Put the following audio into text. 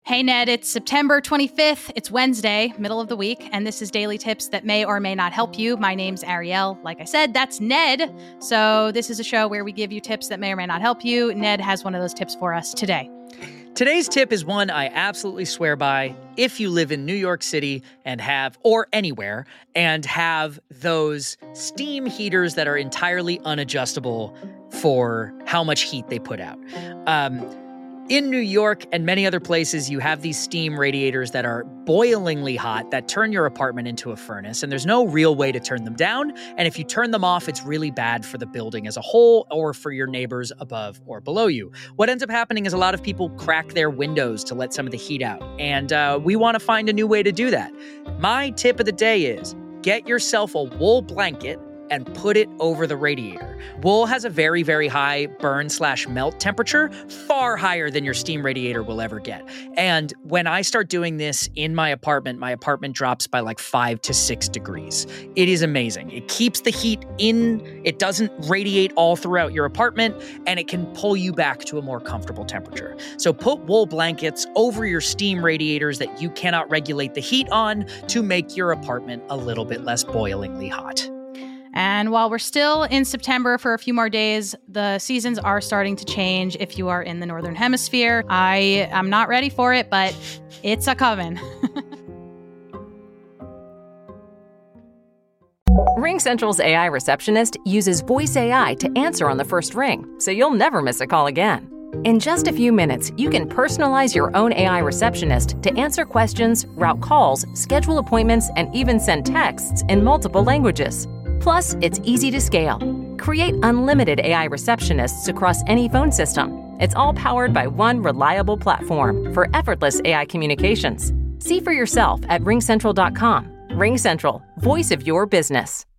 Hey, Ned, it's September 25th. It's Wednesday, middle of the week, and this is Daily Tips that may or may not help you. My name's Ariel. Like I said, that's Ned. So this is a show where we give you tips that may or may not help you. Ned has one of those tips for us today. Today's tip is one I absolutely swear by. If you live in New York City and have, or anywhere, and have those steam heaters that are entirely unadjustable for how much heat they put out. In New York and many other places, you have these steam radiators that are boilingly hot that turn your apartment into a furnace, and there's no real way to turn them down. And if you turn them off, it's really bad for the building as a whole or for your neighbors above or below you. What ends up happening is a lot of people crack their windows to let some of the heat out, and we want to find a new way to do that. My tip of the day is get yourself a wool blanket and put it over the radiator. Wool has a very, very high burn/melt temperature, far higher than your steam radiator will ever get. And when I start doing this in my apartment drops by like 5 to 6 degrees. It is amazing. It keeps the heat in, it doesn't radiate all throughout your apartment, and it can pull you back to a more comfortable temperature. So put wool blankets over your steam radiators that you cannot regulate the heat on to make your apartment a little bit less boilingly hot. And while we're still in September for a few more days, the seasons are starting to change if you are in the Northern Hemisphere. I am not ready for it, but it's a-coming. RingCentral's AI receptionist uses voice AI to answer on the first ring, so you'll never miss a call again. In just a few minutes, you can personalize your own AI receptionist to answer questions, route calls, schedule appointments, and even send texts in multiple languages. Plus, it's easy to scale. Create unlimited AI receptionists across any phone system. It's all powered by one reliable platform for effortless AI communications. See for yourself at ringcentral.com. RingCentral, voice of your business.